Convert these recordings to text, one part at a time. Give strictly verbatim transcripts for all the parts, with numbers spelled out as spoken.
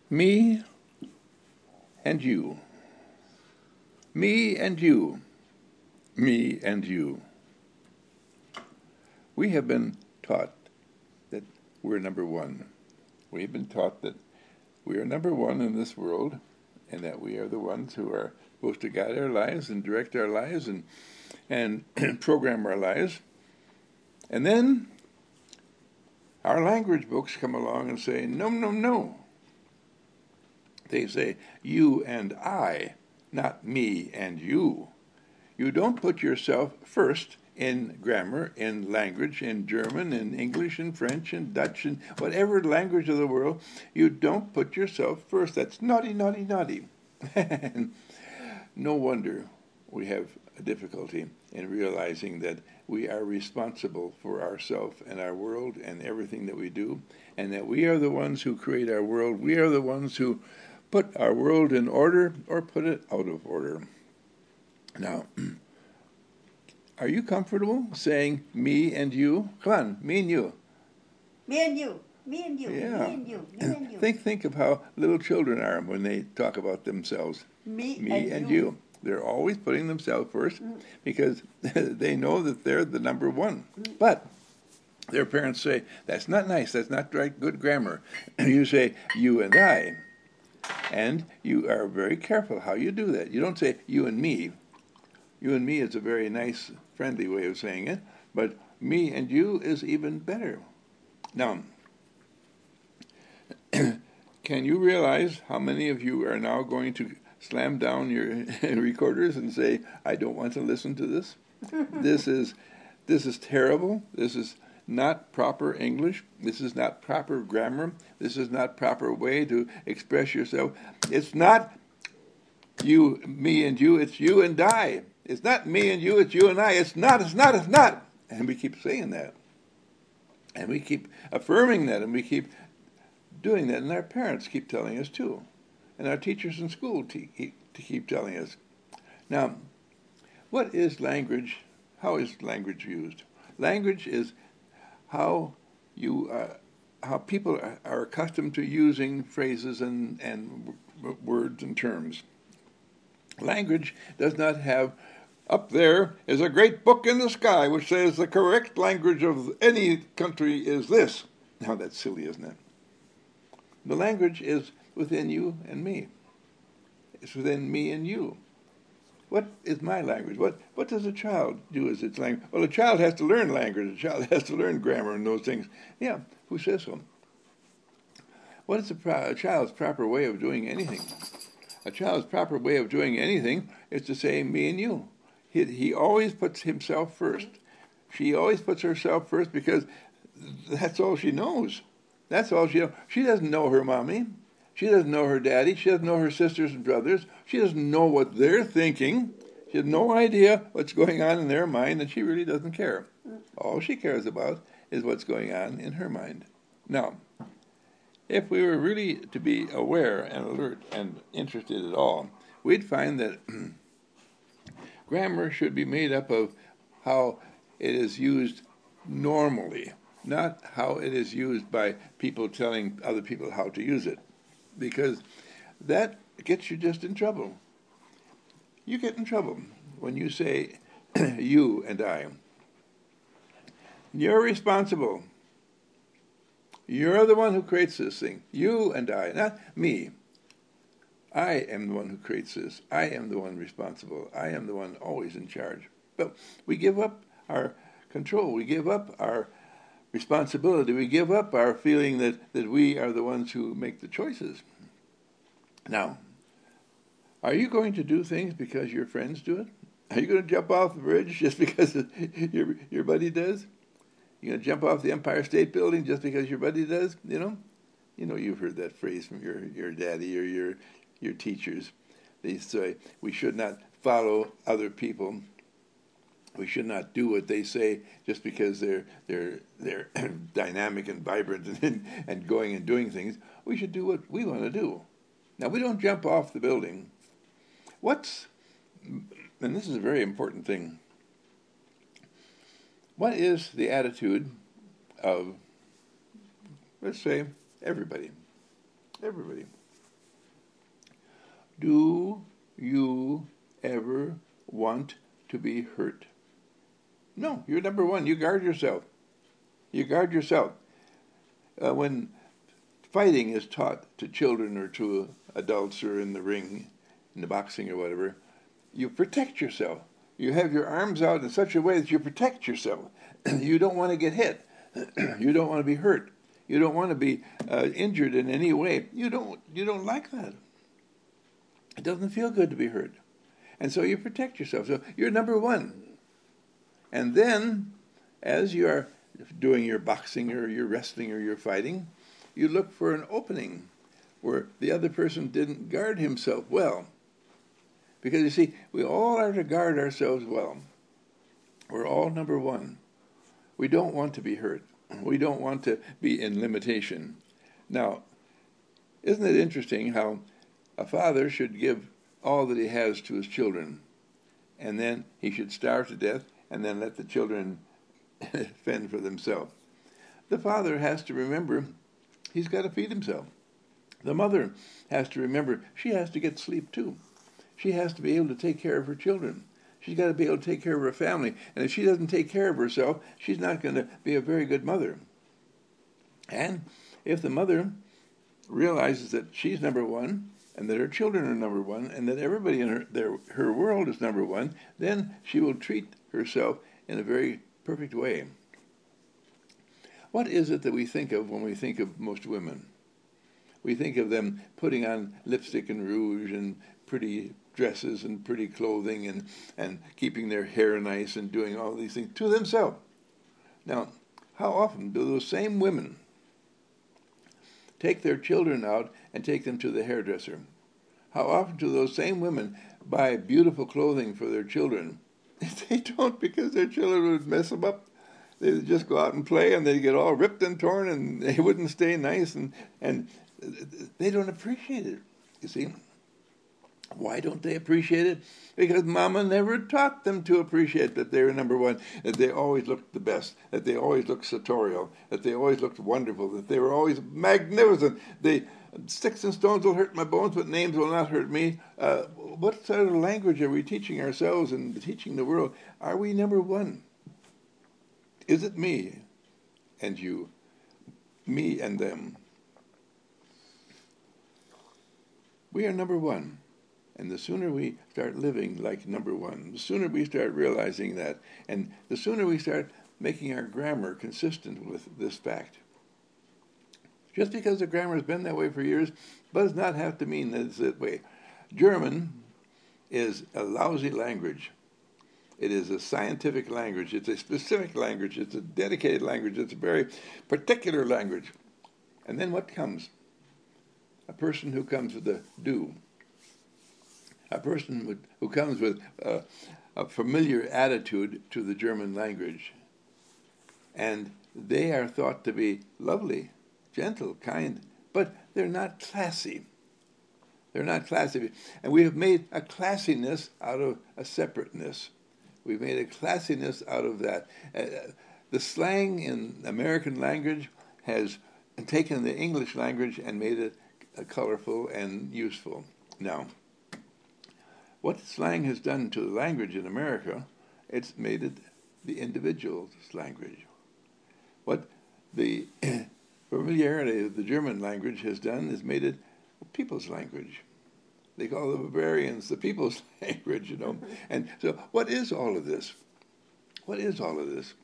Me and you. Me and you. Me and you. We have been taught that we're number one. We've been taught that we are number one in this world and that we are the ones who are supposed to guide our lives and direct our lives and, and program our lives. And then our language books come along and say, no, no, no. They say, you and I, not me and you. You don't put yourself first in grammar, in language, in German, in English, in French, in Dutch, in whatever language of the world. You don't put yourself first. That's naughty, naughty, naughty. No wonder we have a difficulty in realizing that we are responsible for ourselves and our world and everything that we do, and that we are the ones who create our world. We are the ones who put our world in order or put it out of order. Now, are you comfortable saying me and you? Come on, me and you. Me and you. Me and you. Yeah. Me and you. Me and you. Think, think of how little children are when they talk about themselves. Me, Me and, and you. you. They're always putting themselves first mm. because they know that they're the number one. Mm. But their parents say, that's not nice, that's not right, good grammar. You say, you and I. And you are very careful how you do that. You don't say, you and me. You and me is a very nice, friendly way of saying it, but me and you is even better. Now, can you realize how many of you are now going to slam down your recorders and say, I don't want to listen to this? This is this is terrible. This is not proper English. This is not proper grammar. This is not proper way to express yourself. It's not you, me, and you. It's you and I. It's not me and you. It's you and I. It's not. It's not. It's not. And we keep saying that. And we keep affirming that. And we keep doing that. And our parents keep telling us too. And our teachers in school te- to keep telling us. Now, what is language? How is language used? Language is how you, uh, how people are, are accustomed to using phrases and, and w- words and terms. Language does not have, up there is a great book in the sky which says the correct language of any country is this. Now that's silly, isn't it? The language is within you and me. It's within me and you. What is my language? What what does a child do as its language? Well, a child has to learn language. A child has to learn grammar and those things. Yeah, who says so? What is a, pro- a child's proper way of doing anything? A child's proper way of doing anything is to say me and you. He, he always puts himself first. She always puts herself first because that's all she knows. That's all she knows. She doesn't know her mommy. She doesn't know her daddy. She doesn't know her sisters and brothers. She doesn't know what they're thinking. She has no idea what's going on in their mind, and she really doesn't care. All she cares about is what's going on in her mind. Now, if we were really to be aware and alert and interested at all, we'd find that grammar should be made up of how it is used normally, not how it is used by people telling other people how to use it. Because that gets you just in trouble. You get in trouble when you say you and I. You're responsible. You're the one who creates this thing. You and I, not me. I am the one who creates this. I am the one responsible. I am the one always in charge. But we give up our control. We give up our responsibility. We give up our feeling that, that we are the ones who make the choices. Now, are you going to do things because your friends do it? Are you going to jump off the bridge just because your your buddy does? You're going to jump off the Empire State Building just because your buddy does? You know, you know you've heard that phrase from your, your daddy or your your teachers. They say we should not follow other people. We should not do what they say just because they're they're they're dynamic and vibrant and, and going and doing things. We should do what we want to do. Now, we don't jump off the building. What's, and this is a very important thing, what is the attitude of, let's say, everybody? Everybody. Do you ever want to be hurt? No, you're number one. You guard yourself. You guard yourself. Uh, when fighting is taught to children or to adults or in the ring, in the boxing or whatever, you protect yourself. You have your arms out in such a way that you protect yourself. You don't want to get hit. You don't want to be hurt. You don't want to be uh, injured in any way. You don't. You don't like that. It doesn't feel good to be hurt, and so you protect yourself. So you're number one. And then, as you are doing your boxing or your wrestling or your fighting, you look for an opening where the other person didn't guard himself well. Because you see, we all are to guard ourselves well. We're all number one. We don't want to be hurt. We don't want to be in limitation. Now, isn't it interesting how a father should give all that he has to his children, and then he should starve to death, and then let the children fend for themselves? The father has to remember he's got to feed himself. The mother has to remember she has to get sleep too. She has to be able to take care of her children. She's got to be able to take care of her family. And if she doesn't take care of herself, she's not going to be a very good mother. And if the mother realizes that she's number one, and that her children are number one, and that everybody in her, their, her world is number one, then she will treat herself in a very perfect way. What is it that we think of when we think of most women? We think of them putting on lipstick and rouge and pretty dresses and pretty clothing and, and keeping their hair nice and doing all these things to themselves. Now, how often do those same women take their children out and take them to the hairdresser? How often do those same women buy beautiful clothing for their children? They don't, because their children would mess them up. They would just go out and play, and they'd get all ripped and torn, and they wouldn't stay nice, and, and they don't appreciate it, you see. Why don't they appreciate it? Because Mama never taught them to appreciate that they were number one, that they always looked the best, that they always looked sartorial, that they always looked wonderful, that they were always magnificent. They, sticks and stones will hurt my bones, but names will not hurt me. Uh, what sort of language are we teaching ourselves and teaching the world? Are we number one? Is it me and you? Me and them? We are number one. And the sooner we start living like number one, the sooner we start realizing that, and the sooner we start making our grammar consistent with this fact. Just because the grammar has been that way for years does not have to mean that it's that way. German is a lousy language. It is a scientific language. It's a specific language. It's a dedicated language. It's a very particular language. And then what comes? A person who comes with a do. A person would, who comes with uh, a familiar attitude to the German language. And they are thought to be lovely, gentle, kind, but they're not classy. They're not classy. And we have made a classiness out of a separateness. We've made a classiness out of that. Uh, the slang in American language has taken the English language and made it uh, colorful and useful. Now, what slang has done to the language in America, it's made it the individual's language. What the familiarity of the German language has done is made it a people's language. They call the Bavarians the people's language, you know. And so what is all of this? What is all of this?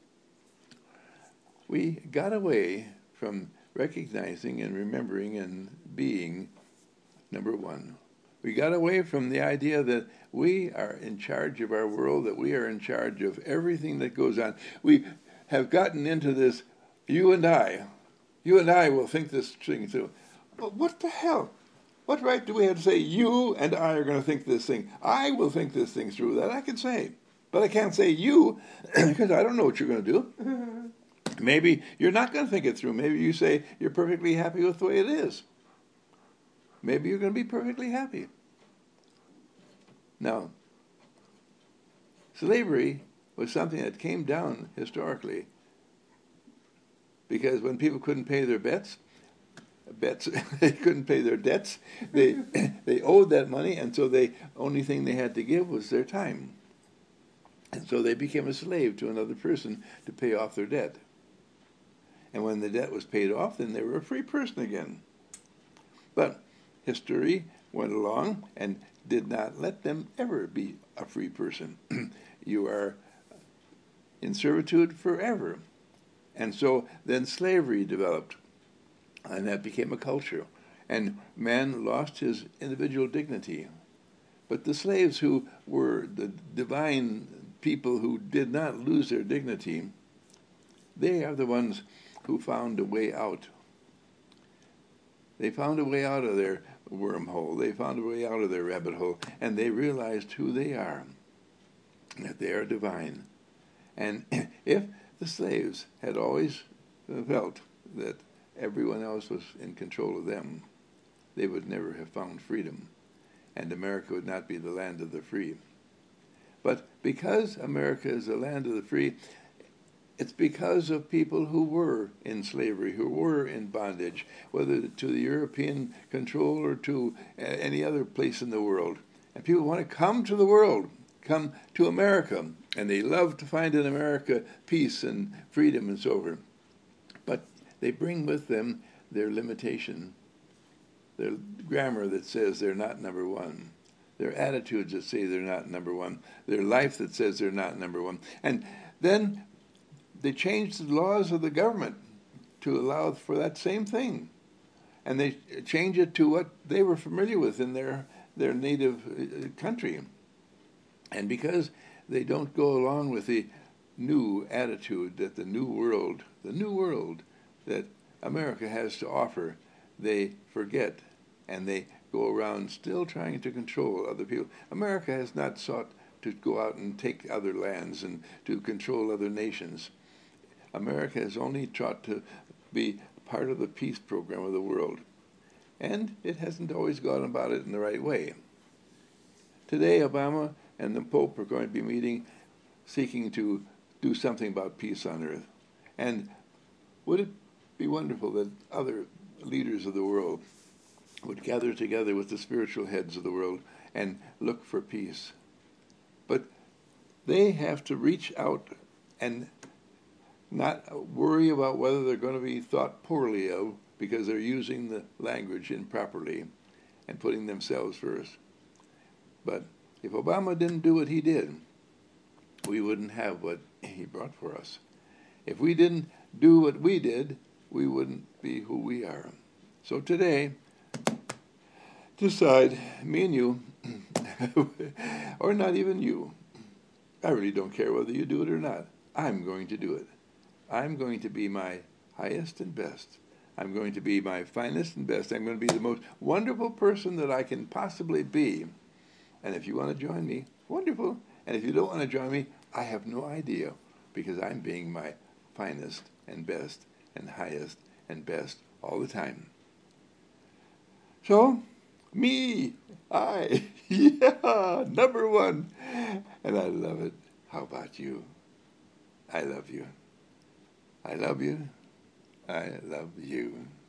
We got away from recognizing and remembering and being number one. We got away from the idea that we are in charge of our world, that we are in charge of everything that goes on. We have gotten into this, you and I, you and I will think this thing through. But what the hell? What right do we have to say, you and I are going to think this thing? I will think this thing through. That I can say. But I can't say you, because I don't know what you're going to do. Maybe you're not going to think it through. Maybe you say you're perfectly happy with the way it is. Maybe you're going to be perfectly happy. Now, slavery was something that came down historically because when people couldn't pay their bets, bets. They couldn't pay their debts. They they owed that money, and so the only thing they had to give was their time. And so they became a slave to another person to pay off their debt. And when the debt was paid off, then they were a free person again. But history went along and did not let them ever be a free person. You are in servitude forever. And so then slavery developed, and that became a culture. And man lost his individual dignity. But the slaves who were the divine people who did not lose their dignity, they are the ones who found a way out. They found a way out of their wormhole. They found a way out of their rabbit hole, and they realized who they are, that they are divine. And if the slaves had always felt that everyone else was in control of them, they would never have found freedom, and America would not be the land of the free. But because America is the land of the free, it's because of people who were in slavery, who were in bondage, whether to the European control or to any other place in the world. And people want to come to the world, come to America, and they love to find in America peace and freedom and so forth. But they bring with them their limitation, their grammar that says they're not number one, their attitudes that say they're not number one, their life that says they're not number one. And then they changed the laws of the government to allow for that same thing. And they changed it to what they were familiar with in their, their native country. And because they don't go along with the new attitude that the new world, the new world that America has to offer, they forget, and they go around still trying to control other people. America has not sought to go out and take other lands and to control other nations. America has only tried to be part of the peace program of the world, and it hasn't always gone about it in the right way. Today, Obama and the Pope are going to be meeting, seeking to do something about peace on earth. And would it be wonderful that other leaders of the world would gather together with the spiritual heads of the world and look for peace? But they have to reach out and not worry about whether they're going to be thought poorly of because they're using the language improperly and putting themselves first. But if Obama didn't do what he did, we wouldn't have what he brought for us. If we didn't do what we did, we wouldn't be who we are. So today, decide, me and you, or not even you, I really don't care whether you do it or not. I'm going to do it. I'm going to be my highest and best. I'm going to be my finest and best. I'm going to be the most wonderful person that I can possibly be. And if you want to join me, wonderful. And if you don't want to join me, I have no idea, because I'm being my finest and best and highest and best all the time. So, me, I, yeah, number one. And I love it. How about you? I love you. I love you. I love you.